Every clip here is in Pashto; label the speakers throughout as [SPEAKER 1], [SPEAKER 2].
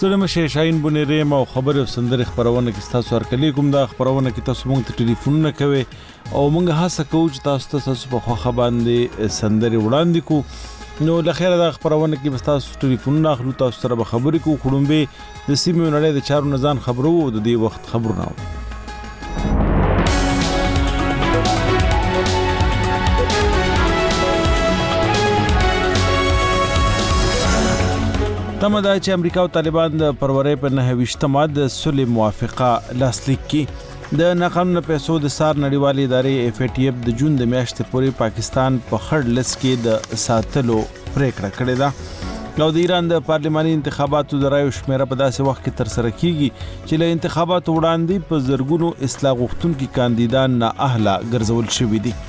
[SPEAKER 1] ستړي مشه شاهین بونیری ما خبر او سندري خبرونه کې تاسو ورکلی کوم دا خبرونه کې تاسو مونږ ته ټلیفونونه کوي او مونږ هڅه کوو چې تاسو په خو باندې سندري وړاندې کو نو لخر دا خبرونه کې تاسو ټلیفونونه اخلو تاسو سره به خبرې کو خړومبه د سیمې نړۍ د چارو نزان خبرو د دې وخت خبرونه تمه دا چې امریکا او طالبان د پرورې په 29 ماده صلح موافقه لاسلیک کړي د ناقانونه پیسو د سار نړیوالې ادارې FATF د جون د میاشتې پورې پاکستان په خړ لس کې د ساتلو پریکړه کړې ده او د ایران د پارلماني انتخاباتو د رایو شمیره په داسې وخت کې تر سره کیږي چې له انتخاباتو وړاندې په زرګونو اصلاح غوښتونکي کاندیدان نااهله ګرځول شوي دي.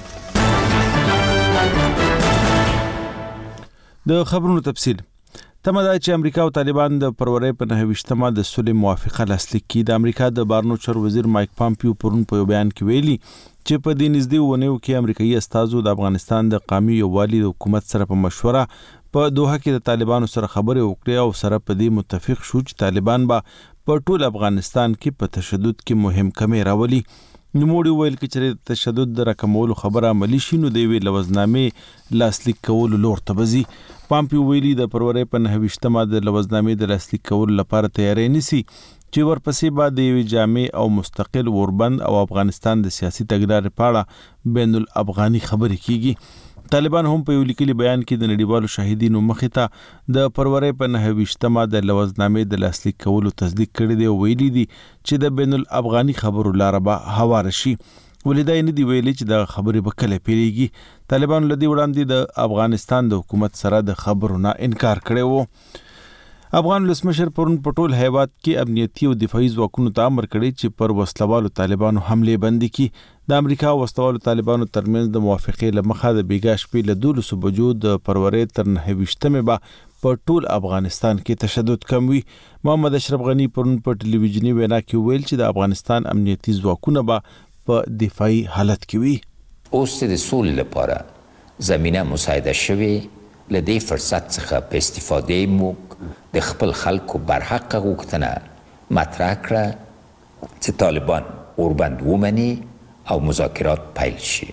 [SPEAKER 1] د خبرونو تفصیل تمه دا چې امریکا او طالبان د پرورې په 29 ماده د صلح موافقه لاسلیک کړي. د امریکا د بارنو چر وزیر مایک پامپیو پرون په بیان کې ویلي چې په دې نږدې ونیو کې امریکایي استازو د افغانستان د قومي یووالي د حکومت سره په مشوره په دوحه کې د طالبانو سره خبرې وکړې او سره په دې متفق شو چې طالبان به په ټول افغانستان کې په تشدد کې مهم کمی راولي. نوموړي ویل چې تشدد د راکمولو خبره عملی شي نو د وی لوزنامې لاسلیک کولو لور ته بزي. پامپیو ویلي د پرورې په 29 ماده د لوزنامې د لاسلیک کولو لپاره تیاری نیسي چې ورپسې بعد د یو جامع او مستقل اوربند او افغانستان د سیاسي تګلارې په اړه بین الافغاني خبرې کیږي. طالبان هم په یو لیکلي بیان کې د نړیوالو شاهدینو مخې ته د پرورې په 29 ماده د لوزنامې د لاسلیک کولو تصدیق کړی دی او ویلي دي چې د بین الافغاني خبرو لار به هوار شي. ولیدای نه دی ویلي چې د خبرې به کله پیریږي. طالبان لدی وړاندې د افغانستان د حکومت سره د خبرو نه انکار کړی وو. افغان ولسمشر پرون په ټول هیواد کې امنیتي او دفاعي ځواکونو ته امر کړی چې پر وسلوالو طالبانو حمله بندي کړي. د امریکا او وسلوالو طالبانو ترمنځ د موافقې لمخه د بیګا شپې له 12 بجو د پرورې تر 29 به په ټول افغانستان کې تشدد کم وي. محمد اشرف غنی پرون په ټلویزیونی وینا کې ویل چې د افغانستان امنیتي ځواکونه به په دفاعي حالت کې وي.
[SPEAKER 2] اوس د سولې لپاره زمينه مساعده شوي لدې فرصت څخه په استفاده موږ د خپل خلکو برحق غوښتنه مطرح کړه چې طالبان اوربند ومني او مذاکرات پیل شي.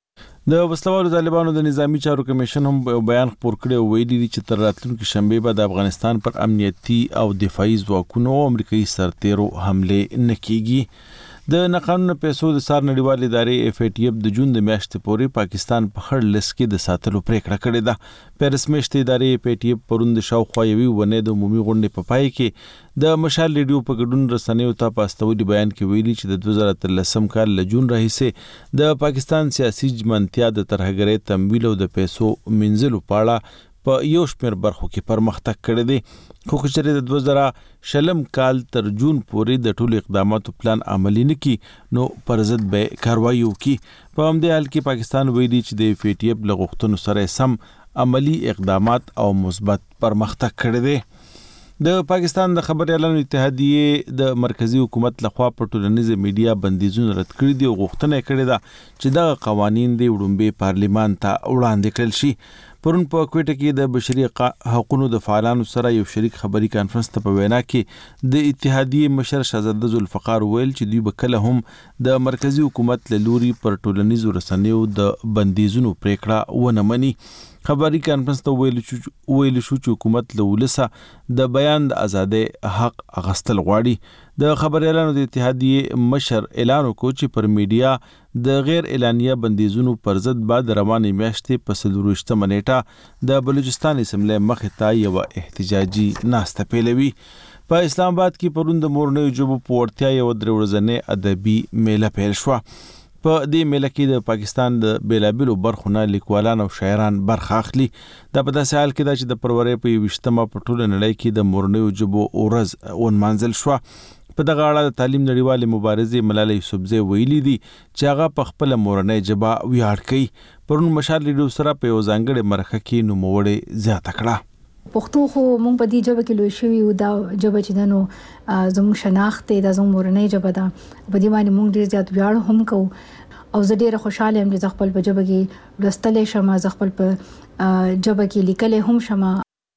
[SPEAKER 1] د وسلوالو طالبانو د نظامی چارو کمیشن هم بیان خپور کړی او ویلي دي چې تر راتلونکي شنبه به د افغانستان پر امنیتي او دفاعي ځواکونو او امریکایي سرتیرو حمله نه کیږي. د ناقانونه پیسو د سار نړیوالې ادارې FATF د جون د میاشتې پورې پاکستان په خړ لس کې د ساتلو پریکړه کړې ده. پیرس میاشتې ادارې FATF پرون د شاوخوا یوې ونې د عمومي غونډې په پای کې د مشال ریډیو په ګډون رسنیو ته په استولي بیان کې ویلي چې د 2013 کال له جون راهیسې د پاکستان سیاسي جمنتیا د ترهګرۍ تمویل او د پیسو منځلو په اړه په یو شمېر برخو کې پرمختګ کړی دی. خو چې د 2020 کال تر جون پورې د ټولو اقداماتو پلان عملی نه کی نو پر ضد به کاروایی وکړي. په همدې حال کې پاکستان ویلي چې د FATF له غوښتنو سره سم عملی اقدامات او مثبت پرمختګ کړی دی. د پاکستان د خبريالانو اتحادیې د مرکزی حکومت لخوا په ټولنیزه میډیا بندیزونه رد کړي دي او غوښتنه کړې ده چې دغه قوانین د وړاندې پارلیمان ته وړاندې کړل شي. پرون په کوټه کې د بشري حقوقو د فعالانو سره یو شریک خبري کانفرنس ته په وینا کې د اتحادیې مشر شهزاده ذوالفقار ویل چې دوی به کله هم د مرکزی حکومت له لوري پر ټولنیزو رسنیو د بندیزونو پریکړه ونه مني. خبري کانفرنس ته ویل شو چې حکومت له ولسه د بیان د ازادۍ حق اغستل غواړي. د خبريالانو د اتحادیې مشر اعلان وکړ چې پر میډیا د غیر اعلانیه بندیزونو پر ضد بعد روانې میاشتې په 24 نیټه د بلوچستان اسمبلی مخې ته یو احتجاجي ناسته پیلوي. په اسلام آباد کې پرون د مورنیو ژبو په وړتیا یو درې ورځنۍ ادبي میله پیل شوه. په دې میله کې د پاکستان د بیلابیلو برخو نه لیکوالان او شاعران برخه اخلي. دا په داسې حال کې ده چې د پرورې په 28 په ټوله نړۍ کې د مورنیو ژبو ورځ ونمانځل شوه. په دغه اړه د تعلیم نړیوالې مبارزې ملالۍ یوسفزۍ ویلي دي چې هغه په خپل مورنۍ ژبه ویاړ کوي. پرون مشال ریډیو سره په یو ځانګړې مرکه کې نوموړې زیاته کړه.
[SPEAKER 3] پښتو خو مونږ په دې ژبه کې لوی شوي او دا ژبه چې دنو زموږ شناخت دی دا زموږ مورنۍ ژبه ده. په دې باندې مونږ ډېر زیات ویاړ هم کوو او زه ډېره خوشاله یم چې خپل په ژبه کې لوستلی شم، زه خپل په ژبه کې لیکلی هم شم.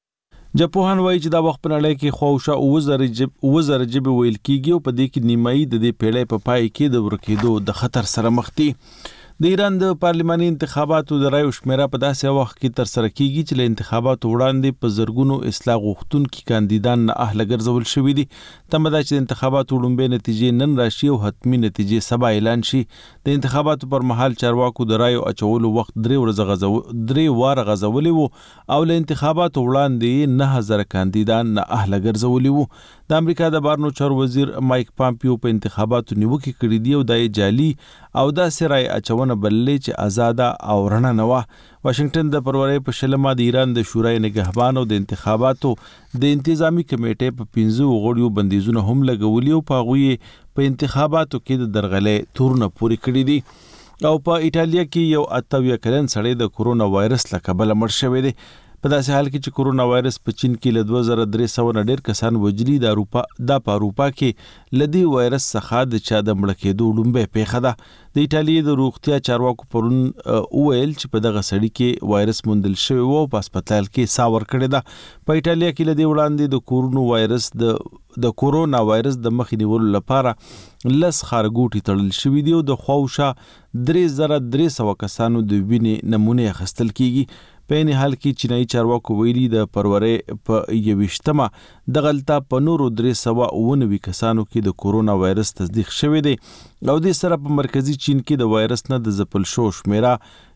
[SPEAKER 1] جپوهان وایي چې دا وخت په نړۍ کې خواوشا 2000 جبې ویل کیږي او په دې کې نیمایي د دې پیړۍ په پای کې د ورکېدو د خطر سره مخ دي. د ایران د پارلماني انتخاباتو د رایو شمیره په داسې وخت کې تر سره کیږي چې له انتخاباتو وړاندې په زرګونو اصلاح غوښتونکي کاندیدان نه اهله ګرځول شوي دي. تمه ده چې د انتخاباتو لومړۍ نتیجې نن راشي او حتمي نتیجې سبا اعلان شي. د انتخاباتو پر مهال چارواکو د رایو اچولو وخت 3 واره غځولی وو او له انتخاباتو وړاندې 9000 کاندیدان نه اهله ګرځولي وو. د امریکا د بهرنیو چارو وزیر مایک پامپیو په انتخاباتو نیوکې کړې دي او د جعلي او داسې رای اچونه بللې چې آزاده او رڼه نه وه. واشنگټن د فروری په 20 د ایران د شورای نگهبان او د انتخاباتو د انتظامی کمیټې په 15 غړیو بندیزونه هم لګولي او په هغوی په انتخاباتو کې د درغلې تورونه پوري کړی دي. او په ایټالیا کې یو 28 کلن سړی د کورونا وایرس له کبله مړ شوی دی. په داسې حال کې چې کورونا وایرس په چین کې له 2300 نه ډېر کسان وجلي د اروپا کې لدی وایرس څخه د چا د مړ کېدو لومبه پیښه ده. د ایټالیا د روغتیا چارواکو پرون وویل چې په دغه سړی کې وایرس موندل شوی و او په هسپتال کې ساه ورکړې ده. په ایټالیا کې لدی وړاندې د کورونا وایرس د مخې نیولو لپاره 10 خارګوټي تړل شوي دي او د خواوشا 3300 کسانو د وینې نمونه اخیستل کیږي. په این حال کې چینایي چارواکو ویلي د فروری په 21مه د غلطه په نورو 399 کسانو کې د کورونا وایرس تصدیق شوی دی او د سره په مرکزی چین کې د وایرس نه د ځپل شو شمیره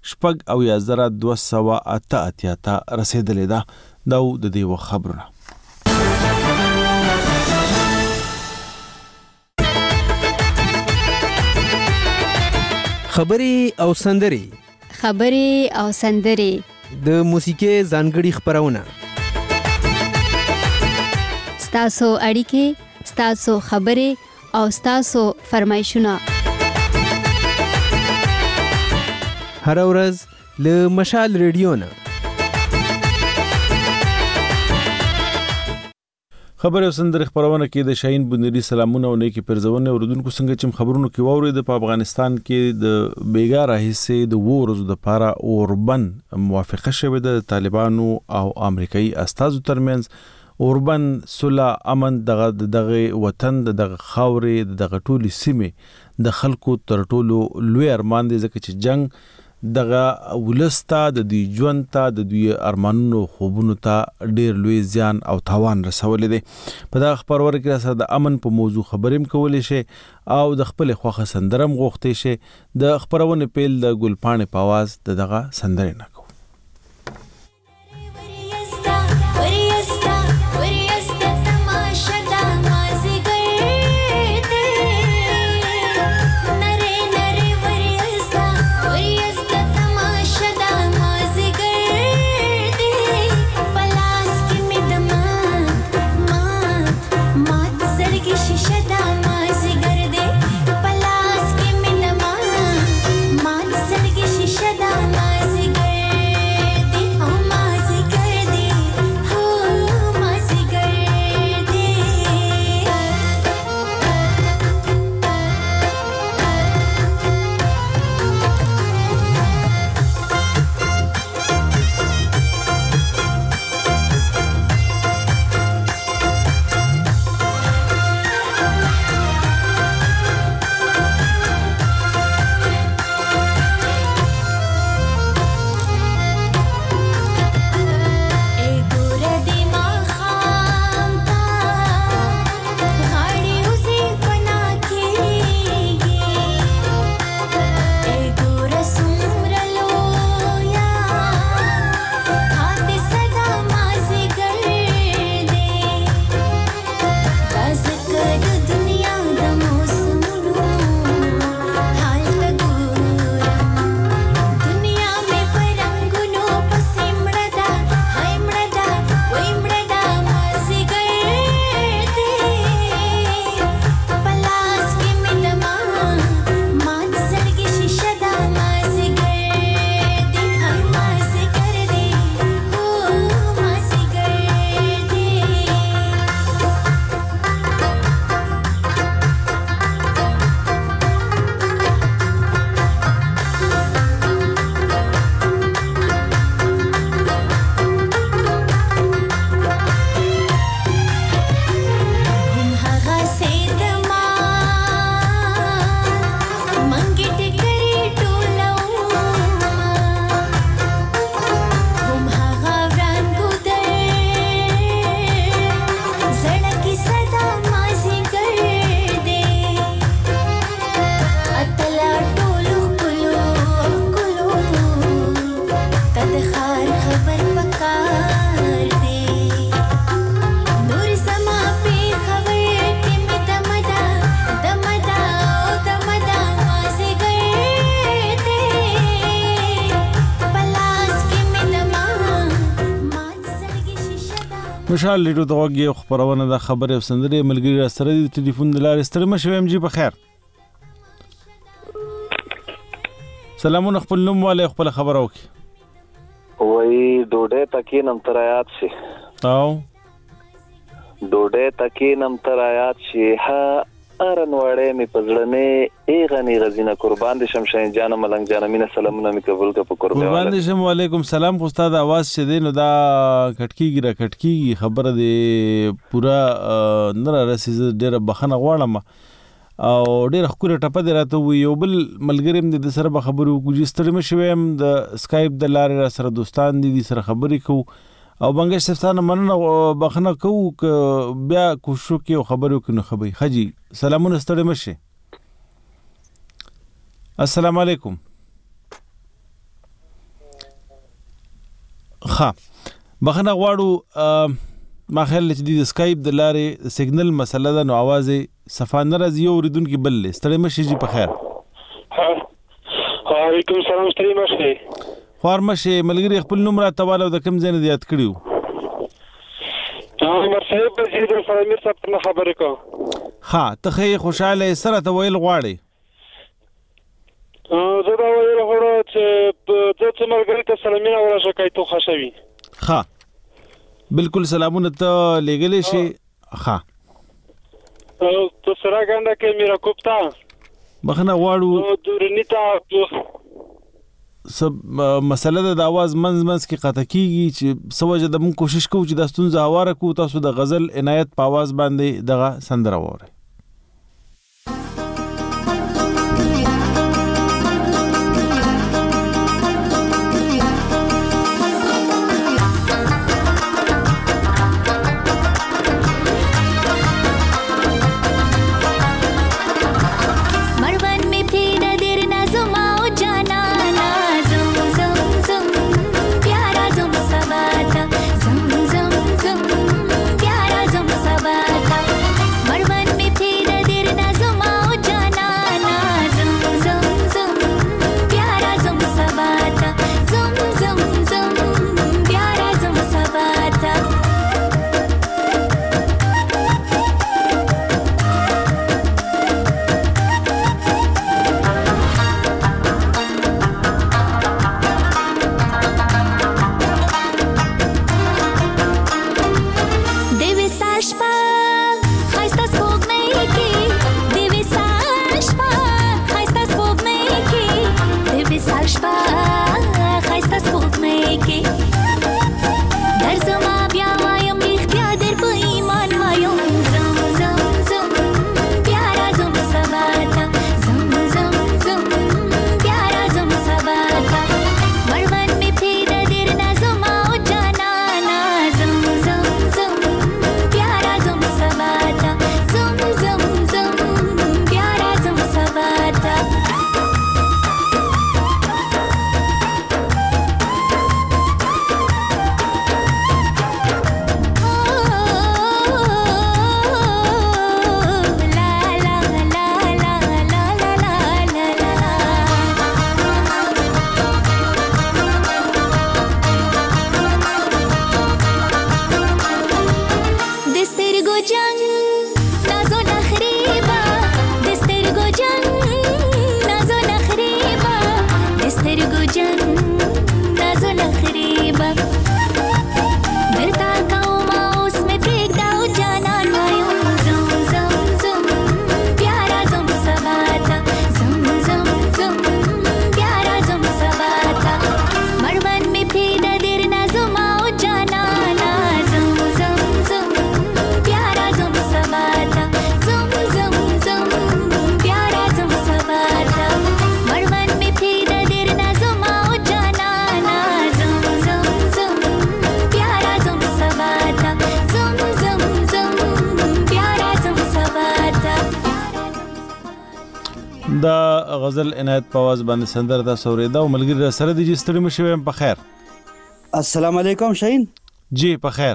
[SPEAKER 1] 6,288 ته رسیدلې ده. دا د دې خبرونه.
[SPEAKER 4] خبري او سندري د موسیقي ځانګړي خبرونه.
[SPEAKER 5] ستاسو اړیکې، ستاسو خبرې او ستاسو فرمایشونه
[SPEAKER 4] هر ورځ له مشال ریډیو نه.
[SPEAKER 1] خبر او سندري خبرونه کې د شاهین بنيري سلامونه او نیکی پرځونه اوردونکو څنګه چې خبرونو کې واورید په افغانستان کې د بیګار حصے د ورځو د پاره اوربن موافقه شوه د طالبانو او امریکایي استازو ترمنځ. اوربن صلح امن دغه وطن دغه خاورې دغه ټولي سیمه د خلکو تر ټولو لوی ارمان دي ځکه چې جنگ دغه ولستا د دوی ژوند ته د دوی ارمانونو خوبونو ته ډیر لوی زیان او تاوان رسولې دي. په دا خبرونه کې سره د امن په موضوع خبرېم کولې شي او د خپل خوخه سندرم غوښتې شي. د خبرونه پیل د ګلپانې په आवाज دغه سندره نه
[SPEAKER 6] شدا مازیګر
[SPEAKER 1] مشال لیډو د وګي خبرونه د خبره سندري ملګری سره د ټلیفون د لارې ستړي مشو ام جی په خیر. سلامونه خپل نوم والے خپل خبر وکي.
[SPEAKER 6] وای ډوډۍ تکي نم تر آیات شي.
[SPEAKER 1] او
[SPEAKER 6] ډوډۍ تکي نم تر آیات شي ها ارن وړې می پزړنې ایغنی غزینه قربان دي شمشین جان ملنګ جان مینه سلامونه می قبول ک په
[SPEAKER 1] قربان دي شم. وعلیکم سلام. استاد आवाज شه دین دا کټکی خبره دی پورا نره رسیز ډیره بخنه غواړم او ډیره خوري ټپه دی راته وی یو بل ملګریم د سره به خبرو کوجی ستړي مشوم د اسکایپ د لارې سره دوستان دي سره خبرې کو او بنګش سفتانه مننه بخنه کو بیا کوشش کوي خبرو کنه خبري خجی سلامونه ستړي مشه. السلام علیکم. ها بخنه غواړو ما خیال چې د اسکایپ د لارې سیګنل مسله ده نو आवाज صفانه راځي او ریدونکو بل ستړي مشه جی په خیر.
[SPEAKER 7] وعلیکم السلام. ستړي مشه
[SPEAKER 1] خور مشه ملګری خپل نوم را تواله د کم ځای نه یاد کړیو.
[SPEAKER 7] عمر صاحب زید فرامیر صاحب ته خبرې کو.
[SPEAKER 1] ها ته خې خوشاله سره ته ویل غواړي.
[SPEAKER 7] زه دا ویل غواړم چې د ملګری ته سلامونه ورسوي ته خوشوي.
[SPEAKER 1] ها بالکل سلامونه ته لګلې شي. ها
[SPEAKER 7] تو سره ګنده کې میرا کوپتا
[SPEAKER 1] بخنه غواړو
[SPEAKER 7] دورنیتا
[SPEAKER 1] سب مسله د आवाज منځ کې قطع کیږي چې سوجه د مون کوشش کوو چې د ستونزه اواره کو تاسو د غزل عنایت په आवाज باندې دغه سندره وره. دا غزل عنایت په आवाज باندې سندره دا سوریدا او ملګری سره د ستړي مشوم په خیر.
[SPEAKER 8] السلام علیکم شاهین
[SPEAKER 1] جی په خیر.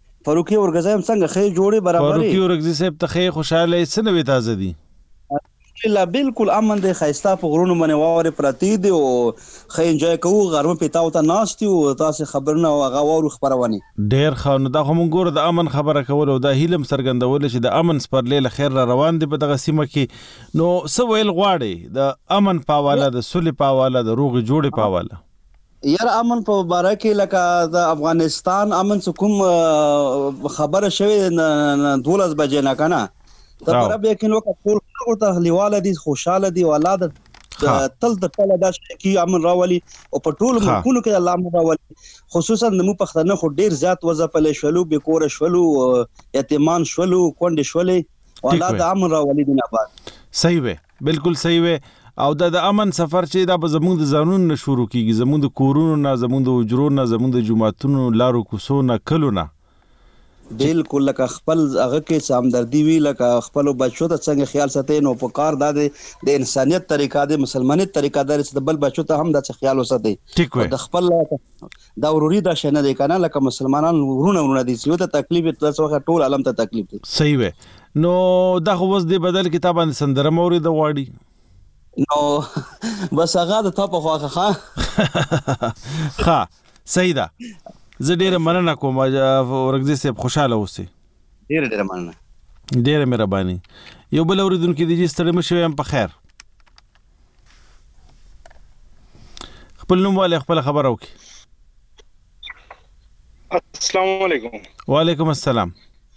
[SPEAKER 8] فاروقي ورغزایم څنګه خې جوړي برابرې
[SPEAKER 1] فاروقي ورغزي صاحب ته خې خوشاله سنوي تازه دي
[SPEAKER 8] الحمدلله بالکل امن دی، ښایسته په غرونو باندې واورې پرتې دي او ښه انجوای کوو. غرمه پیتاو ته ناست یو، تاسې خبرونه او هغه واورو خپرونې.
[SPEAKER 1] ډیر ښه. نو دا خو مونږ ګوره د امن خبره کول او دا هیله څرګندول چې د امن سپرلی له خیر را روان دی په دغه سیمه کې. نو څه ویل غواړئ د امن په حواله، د سولې په حواله، د روغې جوړې په حواله؟
[SPEAKER 8] یاره امن په باره کې لکه د افغانستان امن څه کوم خبره شوې 12 بجې نه که نه، ته په رب یقین وکړه ټول خلکو ته لیواله دي، خوشحاله دي او الله تل د ټوله دا شي امن راولي او په ټولو ملکونو کې الله امن راولي. خصوصا د مو پښتانه خو ډیر زیات وځپلې شولو، بې کوره شولو، یتیمان شولو، کونډې شولې او الله د امن راولي دین آباد.
[SPEAKER 1] صحیح وي، بالکل صحیح وي. او د امن سفر چې دا به زموږ د ځانونو نه شروع کیږي، زموږ د کورونو نه، زموږ د حجرو نه، زموږ د جوماتونو، لارو کوڅو نه، کلو نه.
[SPEAKER 8] بالکل لکه خپل هغه کې څه همدردي وي، لکه خپلو بچو ته څنګه خیال ساتي، نو په کار دا د انسانیت طریقه د مسلمانیت طریقه دا چې د بل بچو ته هم دا څه خیال وساتي. د خپل دا وروري دا شنه دی کنه، لکه مسلمانان ورونه دي چې ته تکلیف د څه ټول عالم ته تکلیف دی.
[SPEAKER 1] صحیح وي. نو دا خو وس دی بدل کتاب باندې سندره موري د واړي
[SPEAKER 8] نو بس هغه د تا په خواخه
[SPEAKER 1] ښه صحیح ده. زه ډیره مننه کوم ورغزي صاحب، خوشاله اوسئ.
[SPEAKER 8] ډیره مننه،
[SPEAKER 1] ډیره مهرباني. یو بل اوریدونکو دی چې ستړي مشوي هم په خیر. خپل نوم والے خپل خبر وکي.
[SPEAKER 7] السلام علیکم.
[SPEAKER 1] وعلیکم السلام.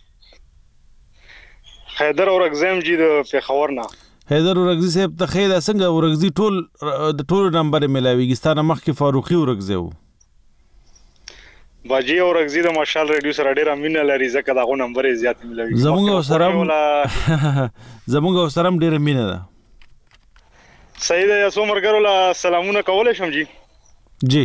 [SPEAKER 7] حیدر اورغزیم جی د پیښور نه.
[SPEAKER 1] حیدر اورغزي صاحب ته خیر څنګه اورغزي ټول نمبر ملاويږي؟ ستانه مخکې فاروقي اورغزي وو.
[SPEAKER 7] باجی اورغزي د ماشال ریډیو سره ډیر امینه لري ځکه داغه نمبر زیات ملاوي.
[SPEAKER 1] زمونږ سره ډیر امینه ده.
[SPEAKER 7] صحیح ده. یاسو مرګرو لا سلامونه کولای شم جی.
[SPEAKER 1] جی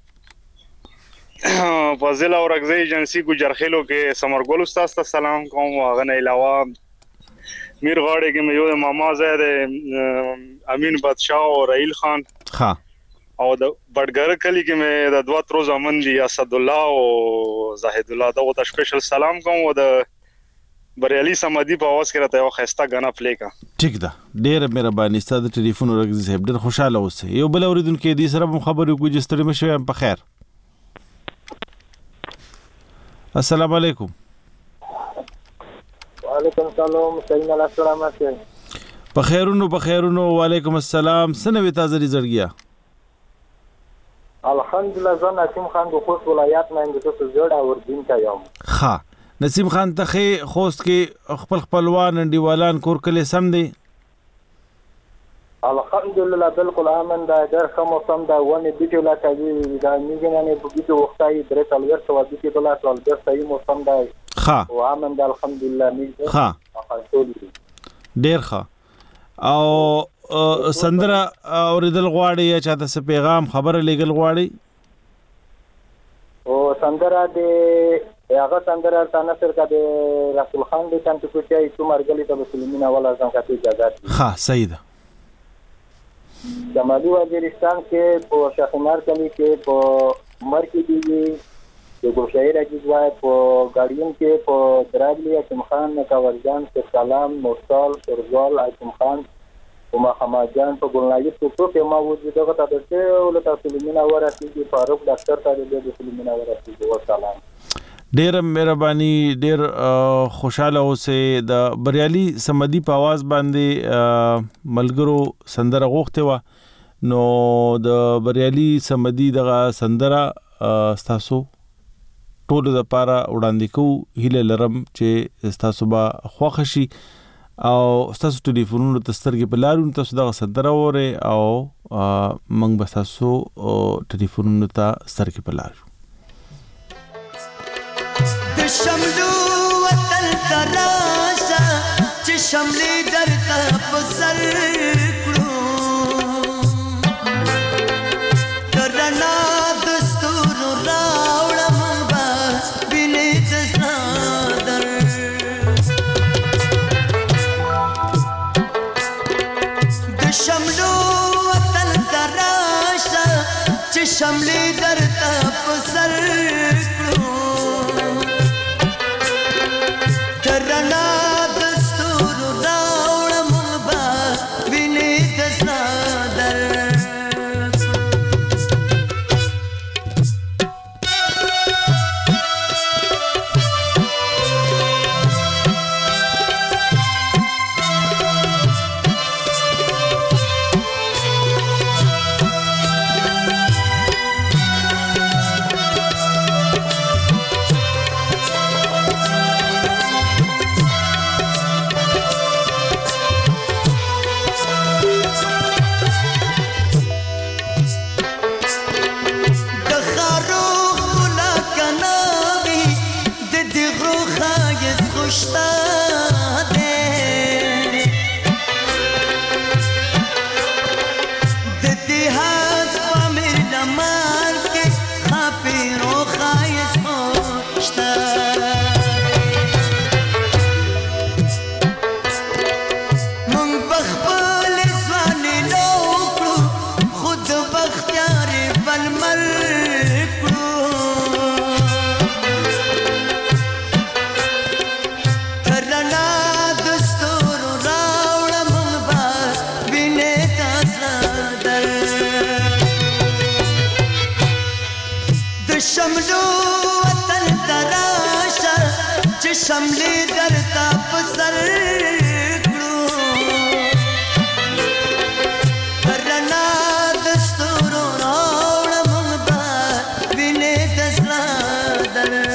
[SPEAKER 7] فاضل اورغزي ایجنسی ګجرخیلو کې سمرګل استاد ته سلام کوم. هغه نه علاوه میر غاړه کې مې یو ماما زید امین بادشاہ او رائل خان
[SPEAKER 1] ها
[SPEAKER 7] او د بډګر کلی کې مې د دوه تر زمن دي اسد الله او زاهد الله دا ته سپیشل سلام کوم. او د بریالي سمدي په आवाज کې راته یو خسته غنا پلی کا.
[SPEAKER 1] ٹھیک ده. ډېر مهرباني. ستاسو ټلیفون ورغزي صاحب، ډېر خوشاله اوسئ. یو بل اوریدونکو دې سره خبرې کوي چې ستړي مشوي هم په خیر. السلام علیکم.
[SPEAKER 9] وعلیکم السلام. سیدنا السلام علیکم.
[SPEAKER 1] په خیرونو. وعلیکم السلام. سنوي تازه رزړګیا.
[SPEAKER 9] الحمدلله. زه نسیم خان د خوست ولایت نه یم، د زړه اوردین کا یم.
[SPEAKER 1] ښه نسیم خان ته خوست کې خپلوان انډیوالان کور کلی سم دی؟
[SPEAKER 9] الحمدلله بالکل امن ده، ډېر ښه موسم ده. ونې بیټې لا کوي، دا میږي نه په بیټې وختای 340 بیټې ډولا ټول ډېر صحیح موسم ده. او امن ده الحمدلله.
[SPEAKER 1] ډېر ښه. او سندره اوریدل غواړي یا چاته څه پیغام خبره لګل غواړي؟
[SPEAKER 9] او سندره د هغه سندره تاسو سره د رسول خان د تانت کوچي چې مرګلي د مسلمانین ولا ځان کته اجازه.
[SPEAKER 1] ها صحیح ده.
[SPEAKER 9] د مالي وزیرستان کې په شاخمار کلی کې په مرکې دی د ګوشایره جزوای په ګاډین کې په درابلی حکیم خان کاورجان سلام مرسال سرجال حکیم خان او محمد جان په ګلناجي ټوټو کې ما وځي دغه تاسو له تاسو لمنه ورسېږي. فاروق ډاکټر ته د تاسو لمنه ورسېږي. والسلام.
[SPEAKER 1] ډېر مهرباني. ډېر خوشاله اوسئ. د بریالي سمدي په आवाज باندې ملګرو سندره غوښته و، نو د بریالي سمدي دغه سندره تاسو ټول د پاره وړاندې کوو. هیله لرم چې تاسو به خوښ شي او تاسو ټلیفونونو ته سترګې په لارو تاسو دغه سندره وره او موږ به تاسو ټلیفونونو ته سترګې په لارو.
[SPEAKER 10] د شملو وطن تراشه چې شملې درته په سر کړو، درنا دستور راوړم بس بینې تزادر. د شملو وطن تراشه چې شملې درته په سر کړو، درنا دستور راوړم بس شملې درته په سر کړو رڼا د ستورو راوړه موږ به وینې د زړه درد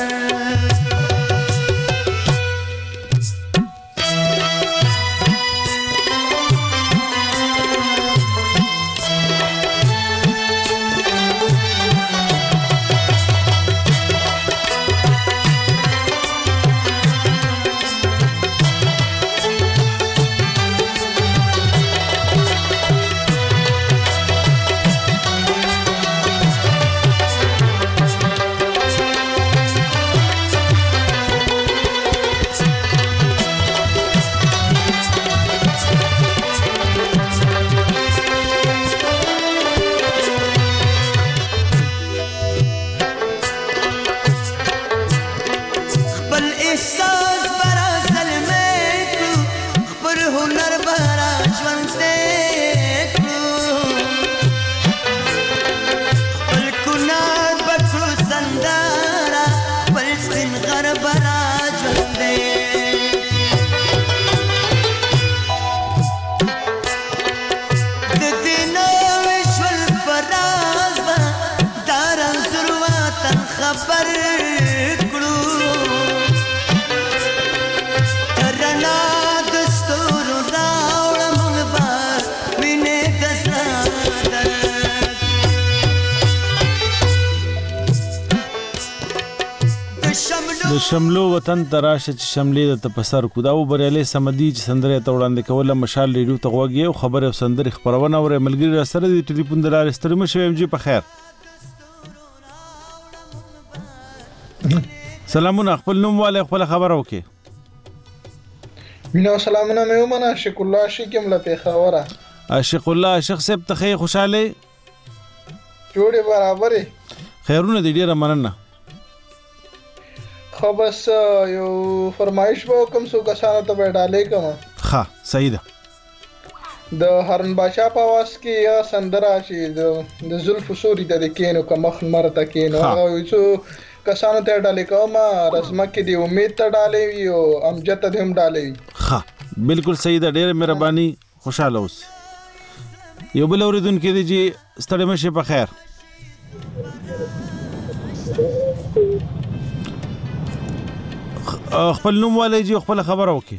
[SPEAKER 1] د شملو وطن تراشه چې شملې د تپسر کو دا و بریالي سمدي چې سندره ته وړاندې کوله مشال ریډیو ته غوږی او خبره او سندره خبرونه او ملګری را سره د ټلیفون د لارې ستړي مشه ام جی په خیر سلامونه خپل نوم والے خپل خبر وکي
[SPEAKER 11] وینو سلامونه مې ومنه عاشق الله شیکم له پیښوره
[SPEAKER 1] عاشق الله عاشق صاحب ته خوشاله
[SPEAKER 11] جوړه برابرې
[SPEAKER 1] خیرونه دې ډیره مننه
[SPEAKER 11] خو بس یو فرمایش به کوم څو کسانو ته ډالې کوم
[SPEAKER 1] ها صحیح ده
[SPEAKER 11] د هارون بادشاہ په واس کې یا سندره چې د زلف سوري د کینو کمخ مرته کینو هغه څو کسانو ته ډالې کوم رسمه کې دی امید ته ډالې او امجد ته هم ډالې
[SPEAKER 1] ها بالکل صحیح ده ډېر مهرباني خوشاله اوس یو بل اوریدونکو دی چې ستړي مشه په خیر خپل نوم والے جی خپل خبره وکي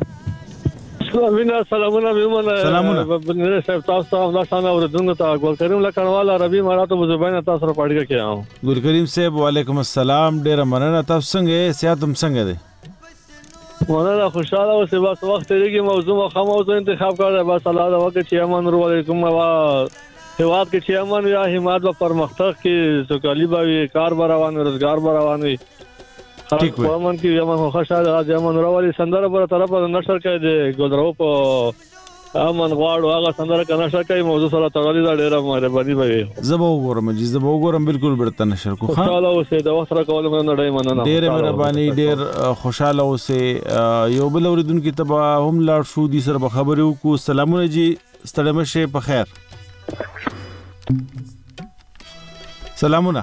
[SPEAKER 12] سلامونه میمونه بنره صاحب تاسو ته الله شان اوردونکو ته ګل کریم لکنوال عربي مراتب زبان تاسو سره پاړګه کیاو
[SPEAKER 1] ګل کریم صاحب وعلیکم السلام ډیر مننه تاسو څنګه صحت هم څنګه دي
[SPEAKER 12] مولانا خوشاله او سبا وخت لري موضوع موضوع انتخاب کړل بس الله دا وخت چې امان ور علیکم وا هواد کې چې امان یا همت په پرمختګ کې سوکالي باوي کار روان روزګار روان وي
[SPEAKER 1] ٹھیک وي
[SPEAKER 12] ومن کې یمن خوشاله امان راولي سندره پر طرف نشر کړي دي ګلرو په امن غواړو هغه سندره کنه نشر کړي موضوع سره تړلې ده ډیره مهرباني وي
[SPEAKER 1] زبو وګورم جی زبو وګورم بالکل برته نشر کو
[SPEAKER 12] خوشاله اوسه د وخت را کول مې نړۍ مننه
[SPEAKER 1] ډیر مهرباني ډیر خوشاله اوسه یو بل اوریدونکو ته هم لاړ شو دي سره خبرو کو سلامونه جی ستړي مشه په خیر سلامونه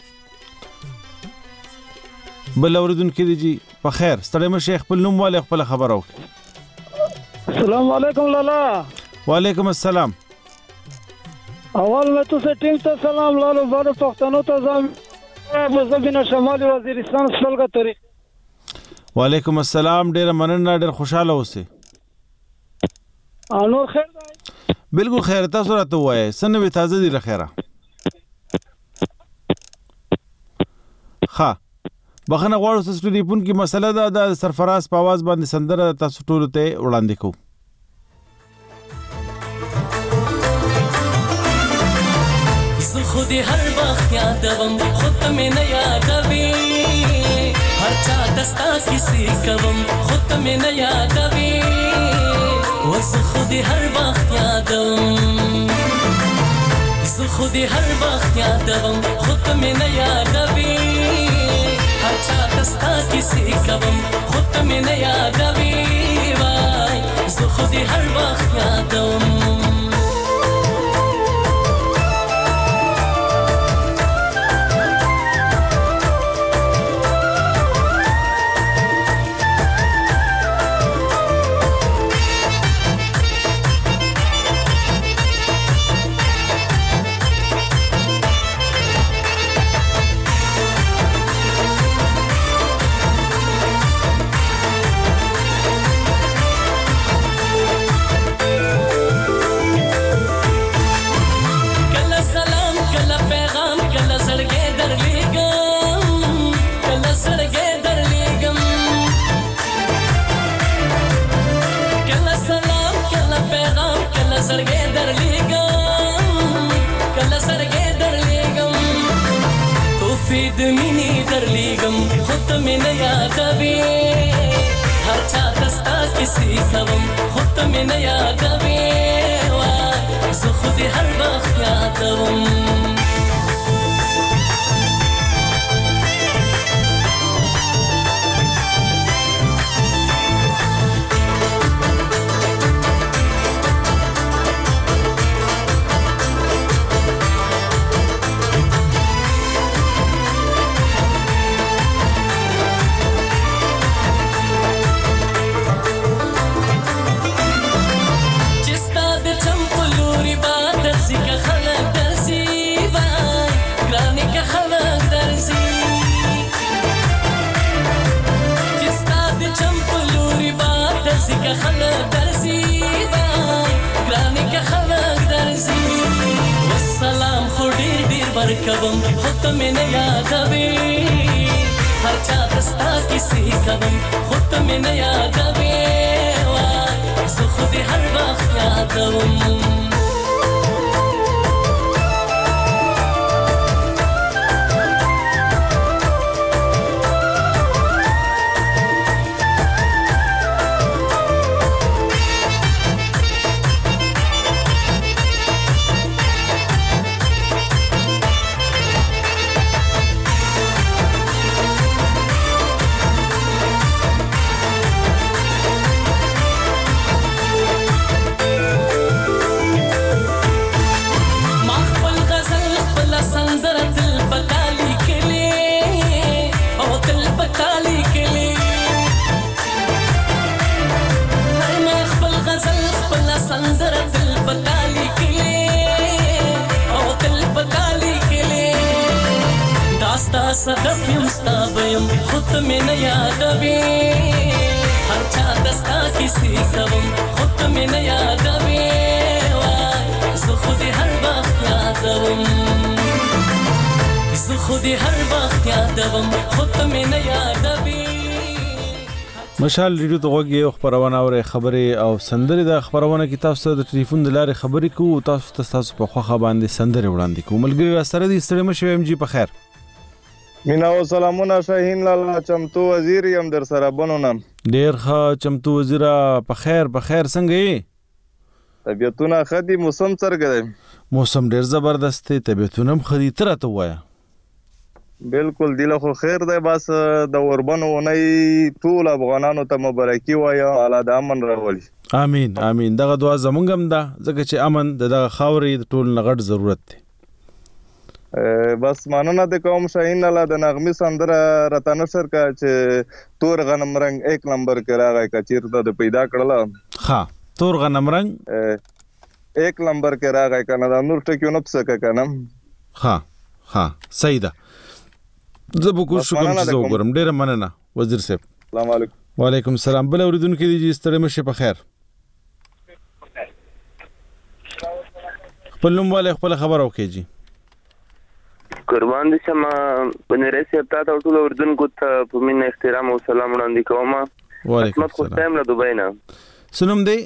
[SPEAKER 1] بل اوریدونکو دی جی په خیر ستړي مشه خپل نوم والے خپل خبر او
[SPEAKER 13] السلام علیکم لالا
[SPEAKER 1] وعلیکم السلام
[SPEAKER 13] اول میں تو سے ټیم ته سلام لالو بارو پښتنو ته زم مزبینه شمالي وزیرستان سلګه طریق
[SPEAKER 1] وعلیکم السلام ډیر مننه ډیر خوشاله اوسه
[SPEAKER 13] انور خیر
[SPEAKER 1] بالکل خیر تاسو راته وایي سنوي تازه دي خیره ها بخنه غواړو تاسو ټلیفون کې مسله ده د سرفراز په आवाज باندې سندره تاسو ټول ته وړاندې کوم
[SPEAKER 14] زه خود هر وخت یادوم خود مې نه یادوي هر چا دستا کیسې کوم خود مې نه یادوي زه خود هر وخت یادوم زه خود هر وخت یادوم خود مې نه یادوي چا دستا کیسې کوم خود مې نه یادوي وای زه خود هر وخت یادوم سرګې درلېږم کله سرګې درلېږم توفې د مینې درلېږم خو ته مې نه یادوې هر چا ته ستا کیسې کوم خو ته مې نه یادوې وای زه خو دې هر وخت یادوم خلق درزي ګرانې که خلق درزي والسلام خو ډېر ډېر ورکوم خو ته مې نه یادوې هر چا ته ستا کیسې کوم خو ته مې نه یادوې وای زه خو دې هر وخت یادوم صدف یم ستا بیم خو ته مې نه یادوې هر چا ته ستا کیسې کوم خو ته مې نه یادوې وای زه خو دې هر وخت یادوم زه خو دې هر وخت یادوم خو ته مې نه یادوې
[SPEAKER 1] مشال ریډیو ته غوږی او خبرونه اوري خبرې او سندرې د خبرونه کې تاسو د ټلیفون د لارې خبرې کوو تاسو په خوخه باندې سندرې وړاندې کوو ملګری سره دې ستړي مشه ام جی په خیر
[SPEAKER 15] مینا و سلامونه شاهین لالا چمتو وزیر یم در سره بنونم
[SPEAKER 1] ډیر ښه چمتو وزیر په خیر څنګه یې
[SPEAKER 15] طبیعتونه خدي موسم څنګه دی
[SPEAKER 1] موسم ډیر زبردست دی طبیعتونه هم خدي تر ته وایا
[SPEAKER 15] بالکل دله خو خیر دی بس د اوربنو نه ټول افغانانو ته مبارکي وایا الله د امن راولي
[SPEAKER 1] امين دغه دعا زمونږ هم ده ځکه چې امن دغه خاورې د ټول نغړ ضرورت دی
[SPEAKER 15] بس مننه د کوم شاهین الله د نغمه سندره راته نشر کا چې تور غنم رنگ 1 نمبر کې راغی کچیر ته د پیدا کړل
[SPEAKER 1] ها تور غنم رنگ
[SPEAKER 15] 1 نمبر کې راغی کنه د نور ټکیو نه پسکه کنه
[SPEAKER 1] ها صحیح ده زه به کوشش کوم چې زه وګورم ډیره مننه وزیر صاحب
[SPEAKER 15] السلام علیکم
[SPEAKER 1] وعلیکم السلام بل اوریدونکو دي ستړي مشه په خیر خپل نوم والے خپل خبر او کېږي
[SPEAKER 16] قربان دي شمه بنره سي تا ټول اوریدونکو ته په مين احترام او سلام وړاندې کوم
[SPEAKER 1] وعلیکم
[SPEAKER 16] اسمت خوستایم له دوبۍ نه
[SPEAKER 1] سنوم دی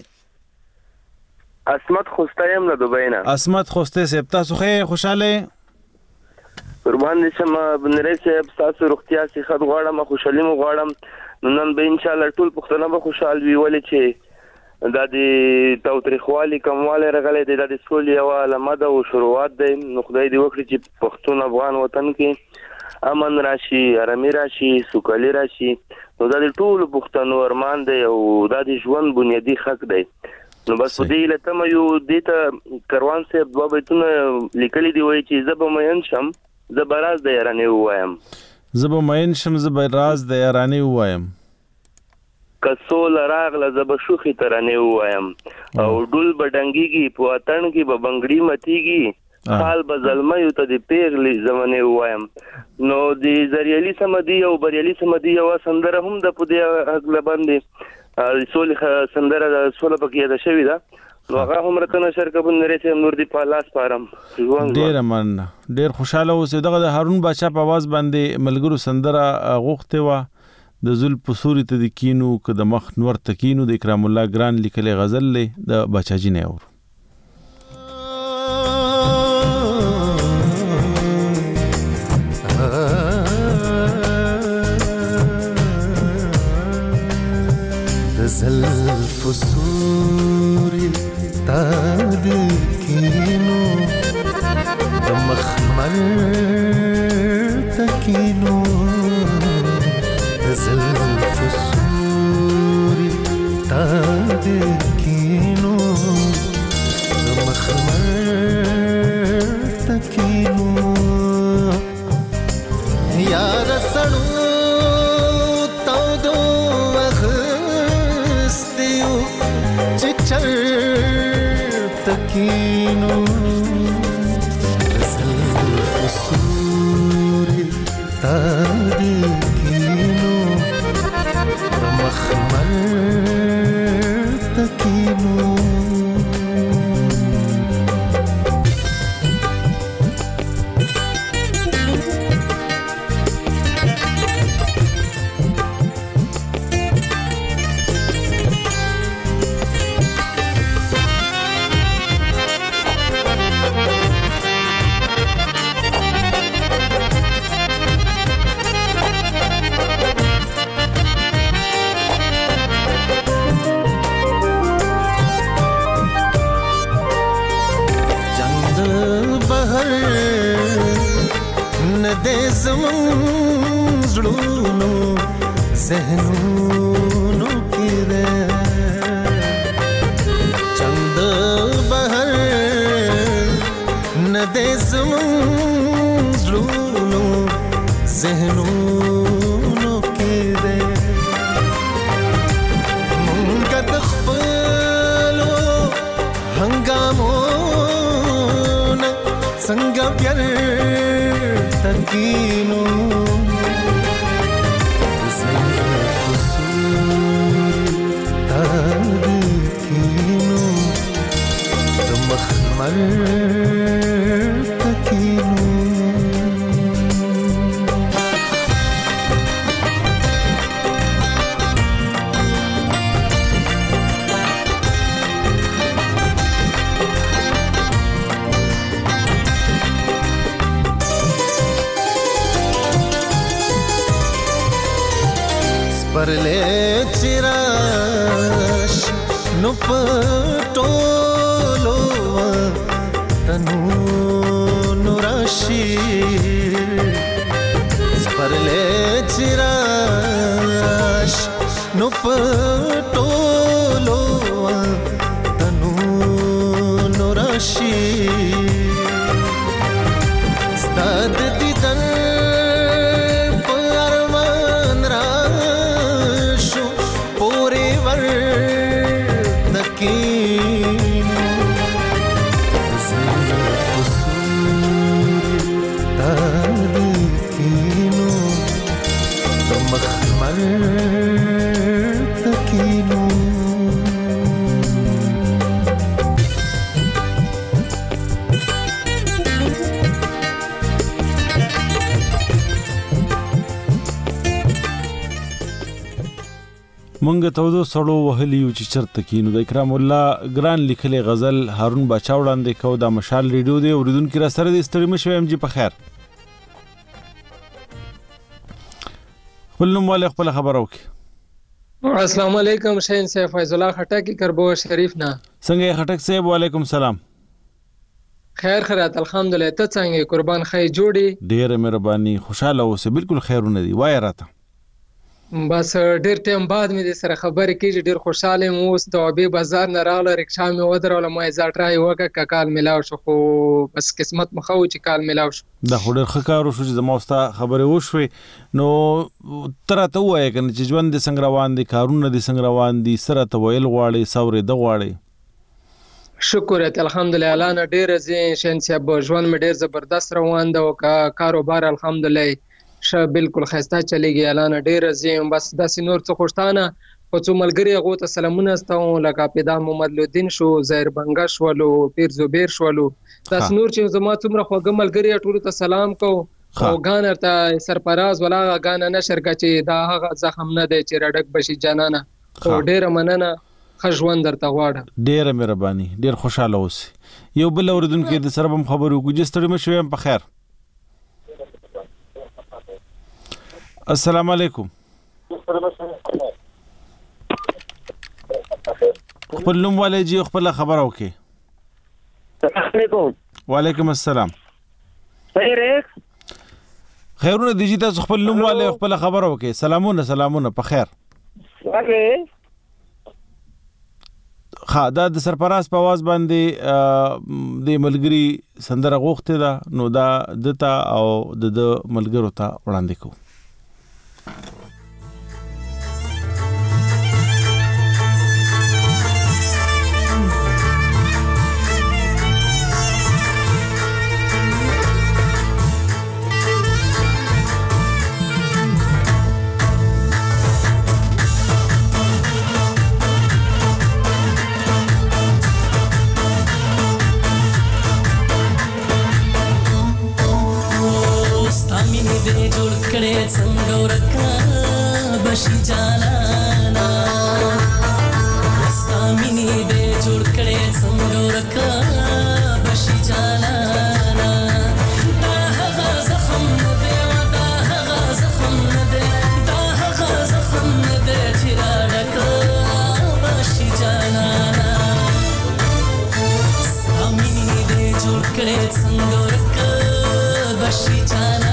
[SPEAKER 16] اسمت خوستایم له دوبۍ نه
[SPEAKER 1] اسمت خوسته سي تاسو خیر خوشاله
[SPEAKER 16] قربان دي شمه بنره سي تاسو روغتیا سي خد غواړم خوشالي مو غواړم نن به ان شاء الله ټول پښتانه به خوشحال وي ولې چې دا د توتریخوالي کمواله رغلې د سولې او علامه او شروعات د نو خدای دې وکړي چې پښتون افغان وطن کې امن راشي آرامي راشي سوکالي راشي نو دا د ټول پښتنو ارمان دی او دا د ژوند بنیادی حق دی نو بس په دې لته مې یو دته کاروان صاحب دوه بیتونه لیکلي دی وایي چې زب مېن شم زبراز د یارانه وایم
[SPEAKER 1] زب مېن شم زبراز د یارانه وایم
[SPEAKER 16] کسول راغله زب شوخي ترانه وایم او ډول بډنګيږي په اتن کې به بنگړي متيږي حال به ظلميو ته د پیغلي زمانه وایم نو د زریالي سمدي او بریالي سمدي او سندره هم د پدې اغل باندې سولې سندره د سول پکې ده شوی دا نو هغه هم رکنه شرکبون نریته نور دی پالاس پارم
[SPEAKER 1] ډیر من ډیر خوشاله اوسه دغه د هارون بادشاہ په आवाज باندې ملګرو سندره غوښته و د زل پسوري ته د کینو ک د مخ نور تکینو د اکرام الله ګران لیکلې غزل له د بچاجي نه اور
[SPEAKER 17] زلف سوری تاد کینو دمخمر تکینو زلف سوری تاد کینو دمخمر تکینو یار سړو تودو اخستیو چې چرته کینو زلف سوري تاد کینو مخمر تکینو زمون زړونو ذهنونو کې ده چند بهر نه د زمون زړونو ذهنونو کې ده مونږ د خپلو هنګامونو څنګه پیار تکینو زلف سوری تاد کینو دمخمر تکینو परले चिराश नु पटोलो तनु नुराशी परले चिराश नु पटोलो तनु नुराशी स्ताद दीदन
[SPEAKER 1] مونږ ته د سړو وهلی چې چرته کینو د اکرام الله ګران لیکلې غزل هارون باچا وړاندې کو د مشال ریډیو دی اوریدونکو را سره د ستړي مشو ام جی په خیر ولنم والے خپل خبرو کې
[SPEAKER 18] السلام علیکم شین صاحب فیض الله خټک کربو شریف نه
[SPEAKER 1] څنګه خټک صاحب وعلیکم سلام
[SPEAKER 18] خیر خیرات الحمدلله ته څنګه قربان خی جوړي
[SPEAKER 1] ډیره مهرباني خوشاله اوسه بالکل خیرونه دی وای راته
[SPEAKER 18] بس ډیر ټیم بعد مې سره خبرې کیږي ډیر خوشاله مو اوس د اوبې بازار نه راغله رکشا مې ودرول ما یې ځاټرای وکړه کال ملاو شو خو بس قسمت مخو چې کال ملاو شو
[SPEAKER 1] دا خو ډیر ښه کار وشو چې زما واست خبرې وشوي نو تر ته وایې کنه چې ژوند د څنګه روان دي کارونه د څنګه روان دي سره ته ویل غواړي سورې د غواړي
[SPEAKER 18] شکر الحمدلله الله نه ډیر زین شین صاحب ژوند مې ډیر زبردست روان دی او کاروبار الحمدلله ش بالکل خسته چلیږي اعلان ډیر زیم بس د سینور څخه خوشتانه او څو ملګری غو ته سلامونه ستو لکه پیدا محمد لودین شو زهیر بنگش ولو پیر زبیر شولو د سینور چې زما څومره خوګه ملګری ټول ته سلام کو او غانر ته سرپراز ولا غانه نشر کچې دا هغه زخم نه دی چې رډک بشي جانانه او ډیر مننه خژوند درته غواړم
[SPEAKER 1] ډیر مهرباني ډیر خوشاله اوسې یو بل اوریدونکو د سره هم خبرو کو جستړي مشوم په خیر السلام علیکم خپل نوم والے جی خپل خبر اوکي.
[SPEAKER 19] السلام علیکم.
[SPEAKER 1] وعلیکم السلام.
[SPEAKER 19] صحیح ریک
[SPEAKER 1] خیرونه دیجی تاسو خپل نوم والے خپل خبر اوکي. سلامونه په خیر. دا د سرپراز په आवाज باندې د ملګری سندره غوښته ده نو دا دتا او د ملګرو ته وړاندې کو.
[SPEAKER 14] څنګه ورکا بشي جانانا ستا مینې دې جوړ کړې څنګه ورکا بشي جانانا دا هغه زخم نه دی دا هغه زخم نه دی دا هغه زخم نه دی چې راډکا بشي جانانا ستا مینې دې جوړ کړې څنګه ورکا بشي جانانا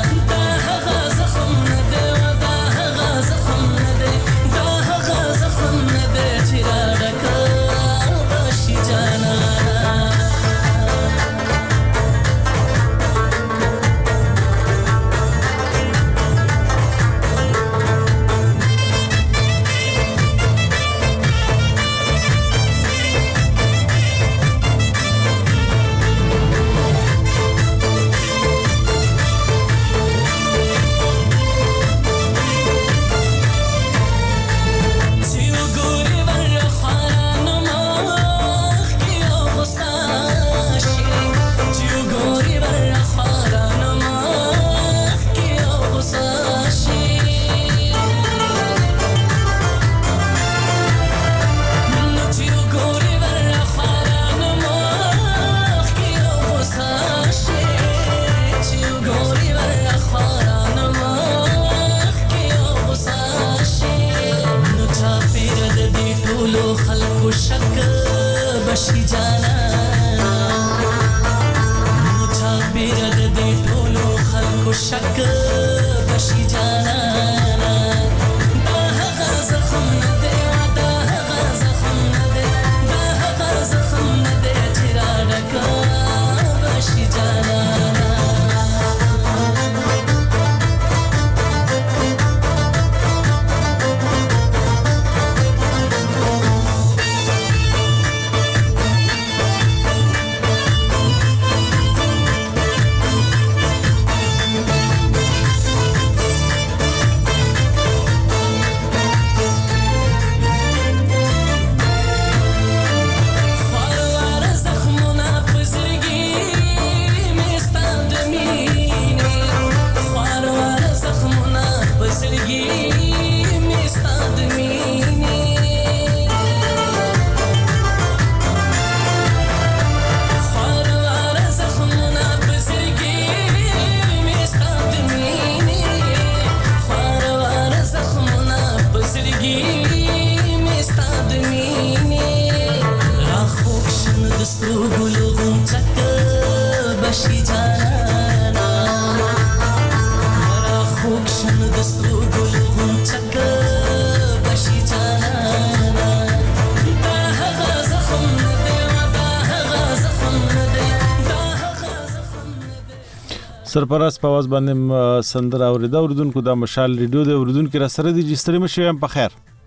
[SPEAKER 1] سرپرست په आवाज باندې سندره اوریدا اوردونکو د مشال ریډیو د اوردونکو را سره دي جستري مشه هم په خیر.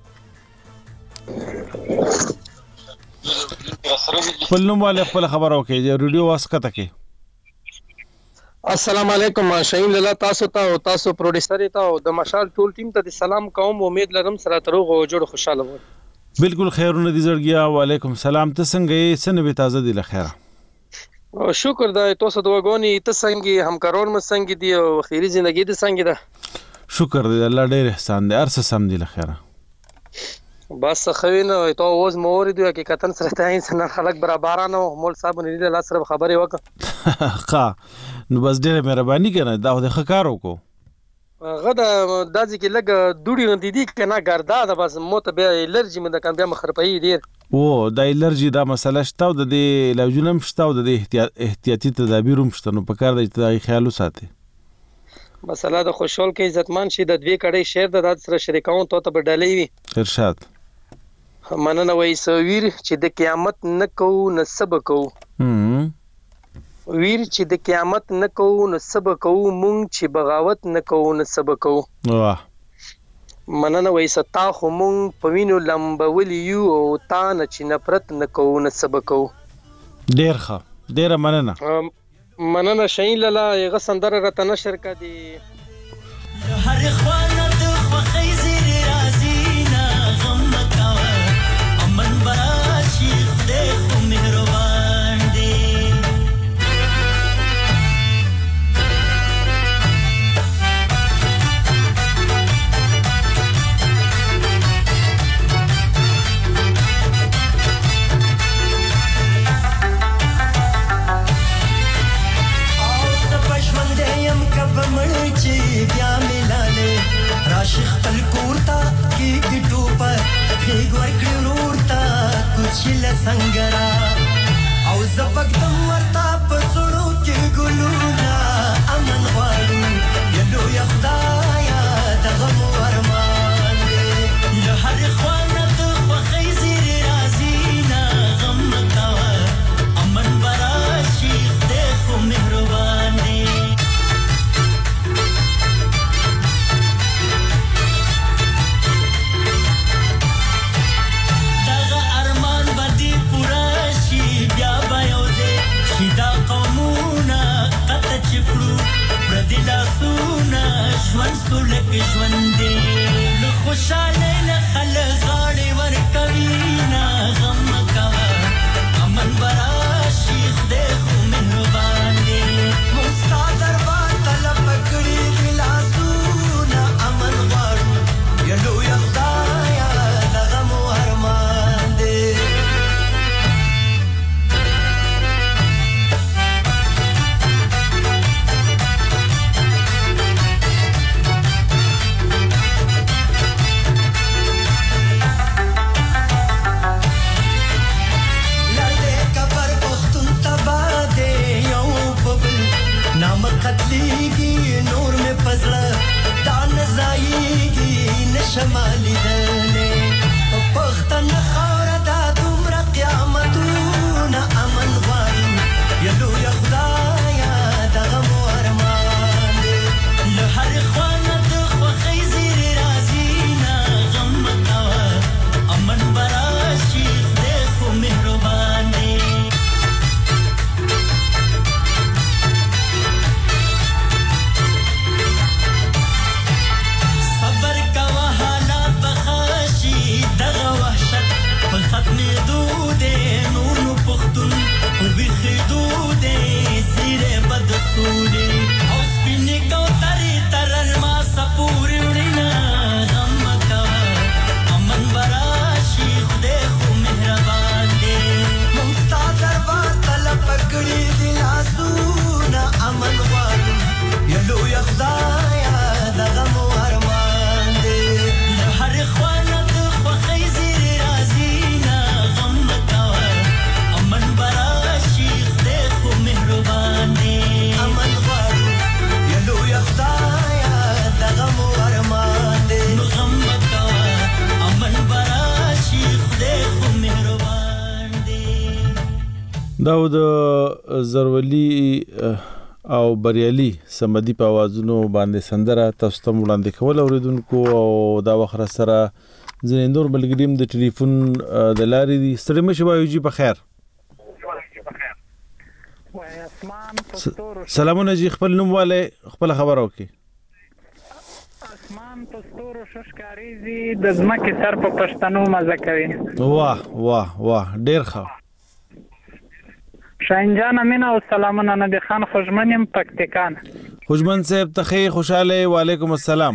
[SPEAKER 1] خپل نوم والے خپل خبر اوکي ریډیو واسکته کې.
[SPEAKER 18] السلام علیکم شاهین لاله تاسو ته او تاسو پروډوسر ته او د مشال ټول ټیم ته سلام کوم. امید لرم سره تروغ او جوړ خوشاله وو.
[SPEAKER 1] بالکل خیرونه دي زړګیا. وعلیکم سلام. ته څنګه یې سنوي تازه دي لخيره.
[SPEAKER 18] شکر دا تاسو دواګونی ته څنګه همکارون مې څنګه دی او خیری ژوندۍ دې څنګه ده.
[SPEAKER 1] شکر دې الله ډېر احسان دې ارسه سم دي لخيره.
[SPEAKER 18] بس خوینه ته اوس مور دی کې کتن سره ته انسان خلک برابرانه مول صاحب نه دې لاس سره خبرې وکړه.
[SPEAKER 1] ښه نو بس ډېر مهرباني کنه دا خو ښه کار وکړو.
[SPEAKER 18] غدا دازي کې لګ دوړي غندې دي کنه ګردا ده بس موته بیا الرجی مده کم بیا مخرپي ډیر
[SPEAKER 1] او د الرجی دا مسله شته او د علاجونه شته او د احتیاطي تدابیر هم شته نو په کار د خیال وساتي
[SPEAKER 18] مسله د خوشحال کې عزتمان شي د دوی کړي شعر د سره شریکاون ته بدلې وي
[SPEAKER 1] ارشاد
[SPEAKER 18] مننه وای سویر چې د قیامت نه کو نسب کو ویر چې د قیامت نه کو نسب کو مونږ چې بغاوت نه کو نسب کو
[SPEAKER 1] واه
[SPEAKER 18] مننه وای ستا خو مونږ پوینو لمبولي یو او تا نه چې نفرت نه کو نسب کو
[SPEAKER 1] ډیر ښه ډیر
[SPEAKER 18] مننه شین لاله یغه سندره راته نشر کدي
[SPEAKER 14] هر خوانه د خوخی زیر رازینا غم کا امن براشي خدای خو مهربان دی بیا ملاله راشخ پل کورتا کی ګټو پر خېګ ورکړ ورتا کوچل سنگرا او زبګدم ورتا پسړو کې ګلونا امن غواړو یلو یخدایا دغه ورمان دې له هر خوانه د خوخی زیر رازینا غم کا امن براشي خدای خو مهربان دی ژوند سولک ژوند دی له خوشاله نه خلک غاړې ورکوي نه غم کوه امن براشي خدای خو مهربان دی موږ ستا دربار طلب کړي دي لاسونه امن غواړو یا لویه خدایه دغه مو ارمان دی قتلیږي نور مې پزړه دا نزایږي نشمالي دلې په پښتنه خاوره دا دومره قیامتونه امن غواړو یلو یا خدایه دغه مو ارمان دی له هر خوانه د خوښۍ زیر رازینا غم کوه امن براشي خدای خو مهربان دی
[SPEAKER 1] دا د زرولي او بریالي سمدي په आवाजونو باندې سندره تاسو ته وړاندې کول اوریدونکو او دا وخت سره زنندور بلګریم د ټلیفون د لارې دي ستړي مشه وایو جی په خیر سلامونه جی خپل نوم والے خپل خبر اوکي
[SPEAKER 20] اسمان پستورو ششکاریزي د زمکه سر په پښتنو مزه کوي
[SPEAKER 1] واه واه واه ډیر ښه
[SPEAKER 20] شاینجان امینه او سلامونه نبی خان خوشمنیم پکتیکان
[SPEAKER 1] خوشمن صاحب ته خوشاله وعلیکم السلام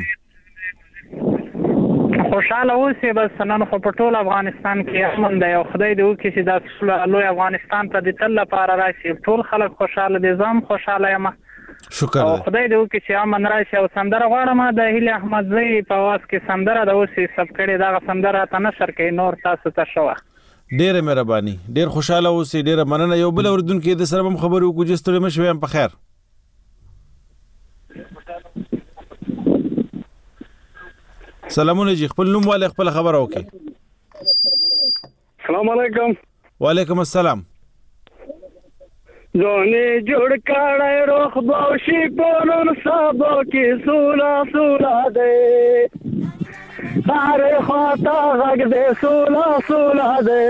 [SPEAKER 20] خوشاله اوسې بس نن خو په ټول افغانستان کې امن دی او خدای دې وکړي چې دا لوی افغانستان ته د تل لپاره راشي ټول خلک خوشاله دي زم خوشاله یم
[SPEAKER 1] شکر
[SPEAKER 20] او خدای دې وکړي چې امن راشي. او سندره غواړم د هیله احمدزی په आवाज کې سندره د اوسې سب کړي دا سندره ته نشر کوي نور تاسو ته شوه.
[SPEAKER 1] ډېر مهرباني، ډېر خوشاله اوسې، ډېر مننه. یو بل اوریدونکو د سره هم خبرې وکړو چې ستړي مشوي هم په خیر. سلامونه جی، خپل نوم والے خپل خبر اوکي.
[SPEAKER 13] السلام علیکم.
[SPEAKER 1] وعلیکم السلام.
[SPEAKER 13] ځونې جوړ کړای روخ بوشي پرون سبا کې سولا سولا دې هر خواته غږ دې سولا سولا دې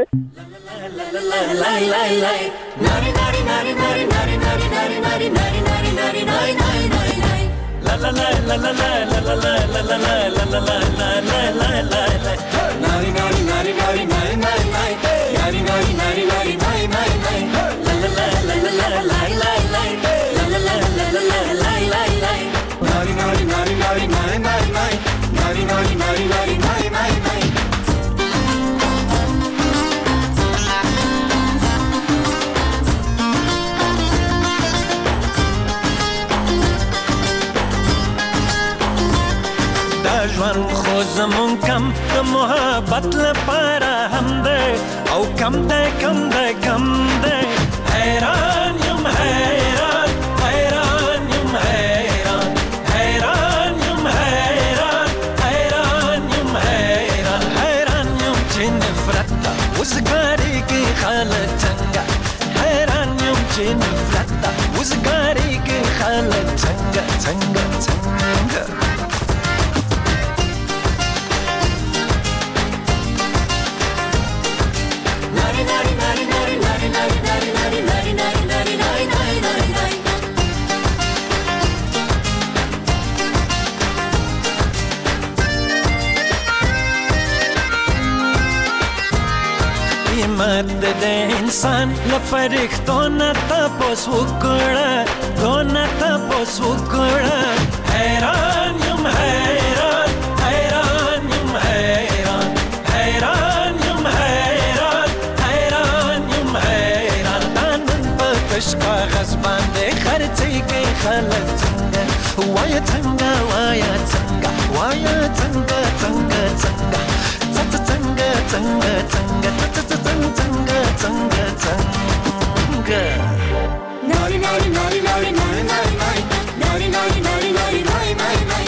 [SPEAKER 14] ژوند خو زمون کم د محبت لپاره هم ده او کم ده کم ده کم ده حیران یم حیران حیران یم حیران حیران یم حیران حیران یم حیران حیران یم چې نفرت ته وزګاري کې خلک څنګه حیران یم چې نفرت ته وزګاري کې خلک څنګه څنګه څنګه قیمت د انسان لپاره نه تاسو وکړه دونه تاسو وکړه حیران یم حیران حیران یم حیران حیران یم حیران حیران یم حیران نن په کش کاغذ باندې خرڅي کې خلک څنګه وای څنګه وای څنګه وای څنګه څنګه څنګه څنګه څنګه څنګه څنګه څنګه څنګه ناري ناري ناري ناري ناري ناري ناري ناري ناري ناري ناري ناري ناري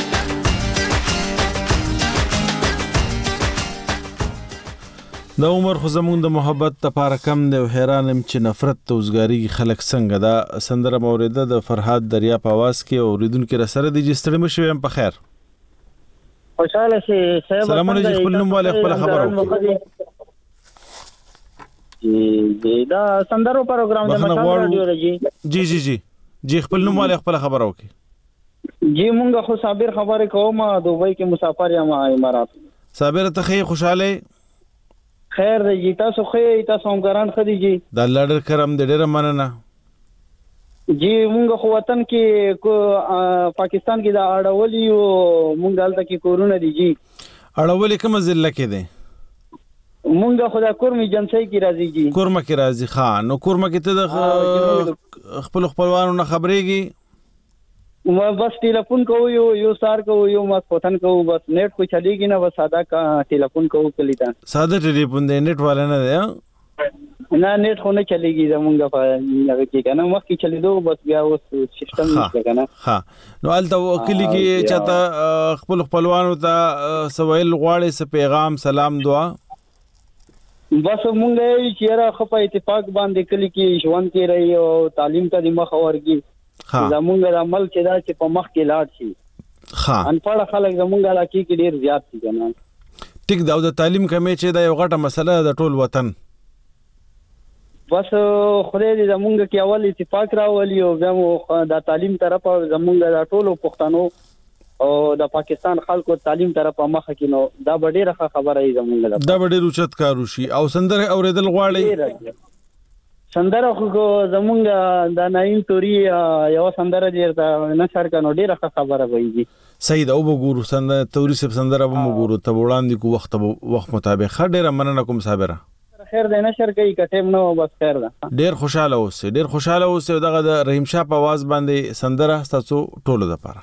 [SPEAKER 1] د عمر خو زمونږ د محبت لپاره کم دی او حیران یم چې نفرت ته وزګاري خلک څنګه. دا سندره موریده د فرهاد دریا په आवाज کې اوریدونکو را سره د جستړم شوی هم په خیر.
[SPEAKER 19] خوشاله شي.
[SPEAKER 1] سلامونه جی، خپل نوم والے خپل خبر وکړئ.
[SPEAKER 19] دا سندرو پروګرام د مشال رادیو رجی
[SPEAKER 1] جی جی جی جی خپل نوم والے خپل خبر وکړئ.
[SPEAKER 19] جی مونږ خو صابر خبره کوم دوبۍ کې مسافر یم امارات.
[SPEAKER 1] صابر ته خوشاله
[SPEAKER 19] خیر دی تاسو خې تاسو هم ګران خدي جی.
[SPEAKER 1] د الله ډېر کرم دې ډېر مننه
[SPEAKER 19] جی. مونږ خو وطن کې پاکستان کې دا اړولې او مونږ دلته کې کورونه دي جی.
[SPEAKER 1] اړولې کوم ضلع کې دي؟
[SPEAKER 19] مونږ خو دا کورمي جنسي کې راځي جی.
[SPEAKER 1] کورمه کې راځي. خان نو کورمه کې ته د خپل خپلوانو نه خبرېږي؟
[SPEAKER 19] بس ټلیفون کوو یو سار کوو یو ما پوتن کوو بس نیټ کو چلیږي نه بس ساده کا ټلیفون کوو کلی دا
[SPEAKER 1] ساده ټلیفون دی نیټ والا نه دی
[SPEAKER 19] نه نیټ خو نه چلیږي زمونږ په لږ کې کنه مخ کې چلیدو بس بیا اوس سیستم نشته کنه.
[SPEAKER 1] ها نو الته کلی کې چاته خپل خپلوانو ته سوال غواړي س پیغام سلام دعا
[SPEAKER 19] بس مونږ یې چیرې خو په اتفاق باندې کلی کې ژوند کې رہی او تعلیم ته د مخ ورګي زمونږ د عمل چې دا چې په مخ کې لاړ شي.
[SPEAKER 1] ها
[SPEAKER 19] ان پړ خلک زمونږ علاقې کې ډیر زیات دي کنه.
[SPEAKER 1] ټیک دا د تعلیم کمې چې دا یو غټه مسله د ټول وطن.
[SPEAKER 19] بس خدای دې زمونږ کې اول اتفاق راولي او زمو د تعلیم طرف زمونږ د ټولو پښتنو او د پاکستان خلکو تعلیم طرف مخه کې نو دا ډیره خبره ای زمونږ
[SPEAKER 1] دا ډیر اوچت کارو شي او سندره اوریدل غواړي.
[SPEAKER 19] سندره خو زمونږ د نایم توري یو سندره ډیره نشر کنو ډیره خبره وایي.
[SPEAKER 1] صحیح دا وګورو سندره توري سب سندره وګورو ته وړاندې کو وخت مطابق ډیره مننه کوم صابره.
[SPEAKER 19] خیر دی نشر کوي کټیم نو بس خیر ده.
[SPEAKER 1] ډیر خوشاله اوسه دغه د رحیم شاه په आवाज باندې سندره تاسو ټولو لپاره.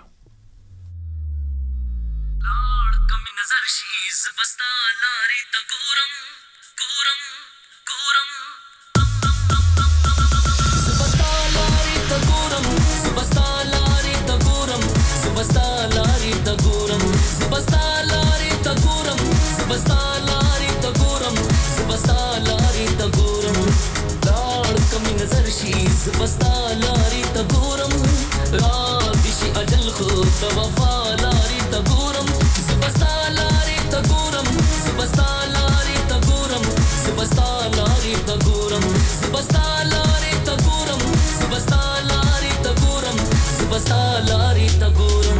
[SPEAKER 14] बस्ता लारी तगोरम रादिशी अजल खो तवफा लारी तगोरम बस्ता लारी तगोरम बस्ता लारी तगोरम बस्ता लारी तगोरम बस्ता लारी तगोरम बस्ता लारी तगोरम बस्ता लारी तगोरम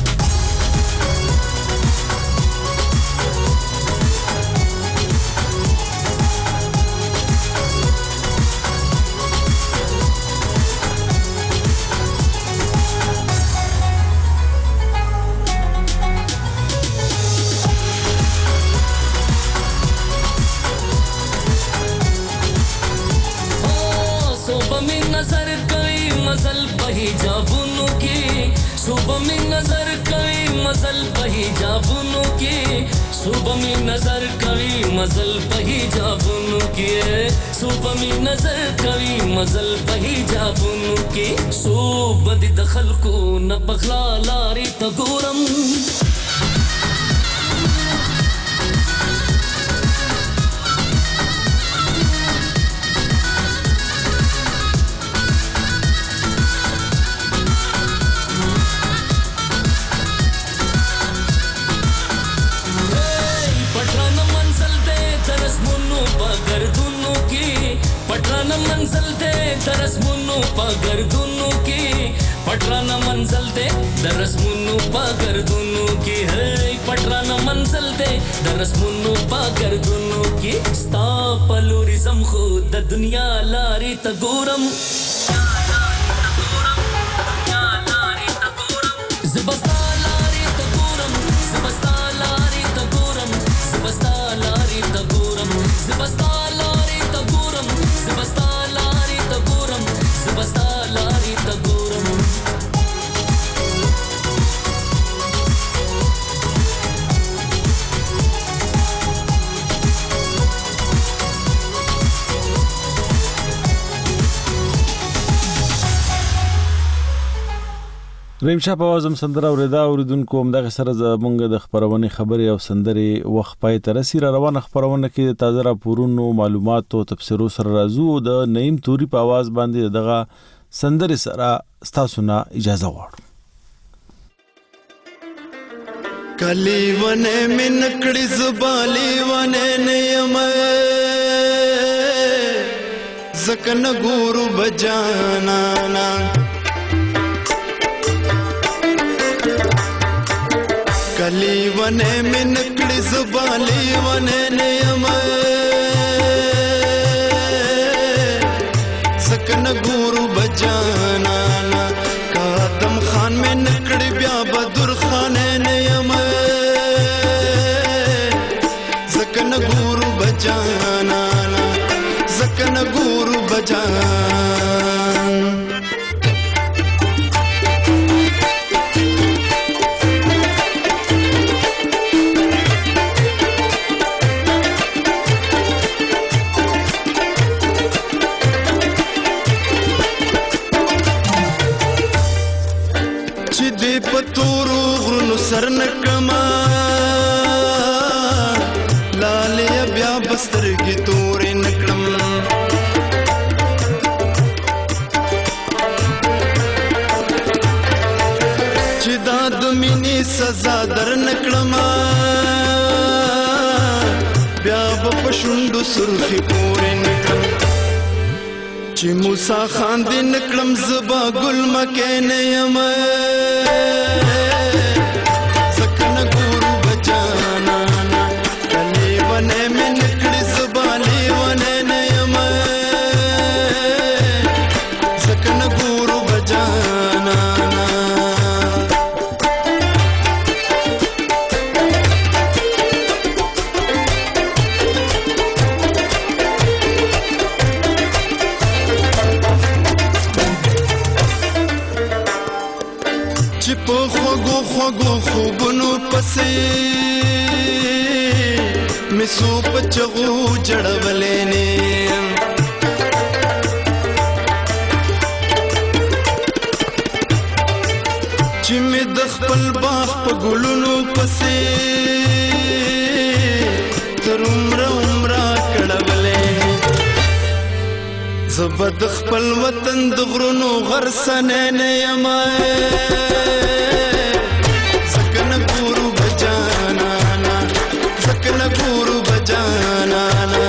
[SPEAKER 14] मज़ल बही जाबुनु की सुबह में नजर कई मज़ल बही जाबुनु की सुबह में नजर कई मज़ल बही जाबुनु की सुबह में नजर कई मज़ल बही जाबुनु की सुबह दी दखल को न पगला लारी तगोरम पटराना मंजिल दे दरस मुन्नु पगर दुनु की पटराना मंजिल दे दरस मुन्नु पगर दुनु की है पटराना मंजिल दे दरस मुन्नु पगर दुनु की स्ता पलूरिज्म खुद दुनिया लारी तगोरम ज़बस्ता लारी तगोरम ज़बस्ता लारी तगोरम ज़बस्ता लारी तगोरम ज़बस्ता लारी तगोरम ज़बस्ता लारी तगोरम ज़बस्ता लारी तगोरम
[SPEAKER 1] رحیم شاه په وازم سندره اوریدا اوریدونکو هم دغه سره زمونږ د خبرونه خبري او سندري وخت پای تر سره روانه خبرونه کې تازه راپورونو معلومات او تفسیرو سره راځو د نعیم توري په आवाज باندې دغه سندري سره تاسو نه اجازه غواړم
[SPEAKER 17] کلی ونه من کړي زبالي ونه نیم زکن ګورو بجانا کلی ونه من کړي زبالي ونه نیم زکن ګورو بجانا قادم خان من کړي بیا بدر خان نیم زکن ګورو بجانا زکن ګورو بجان پتورو غرونو سر نکما لالیا بیا بسترګي تورې نکړم چې دا د مینې سزا در نکړم بیا په شونډو سرخي پورې نکړم چې موسی خان دې نکړم زبا ګل مکه نه یم په خوږو خوږو خوبونو پسې مسو په چغو جړولې نه چې مې د خپل باغ په ګلونو پسې تر عمره کړولې زه د خپل وطن د غرونو غرسنې نه یم ځکه نه ګورو بجانانا ځکه نه ګورو بجانانا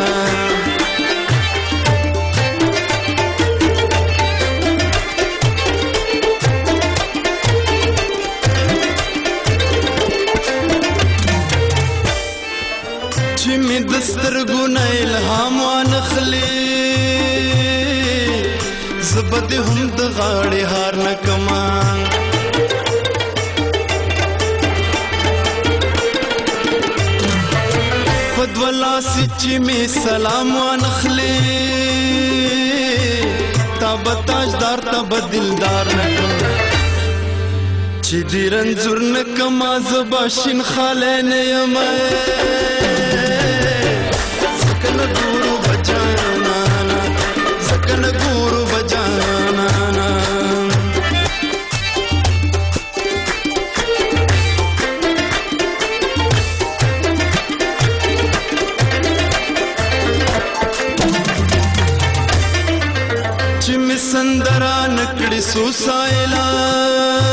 [SPEAKER 17] چې مې د سترګو نه الهام وانخلي زبد هم د غاړې هار نه کما فدولا سچې مې سلام وانخلي تا به تاجدار تا به دلدار نه کما چې دې رنځور نه کما زبا شین خاله نه یم ځکه نه ګورو بجانانا ځکه نه ګورو بجانانا چې مې سندره نکړې سو سایلا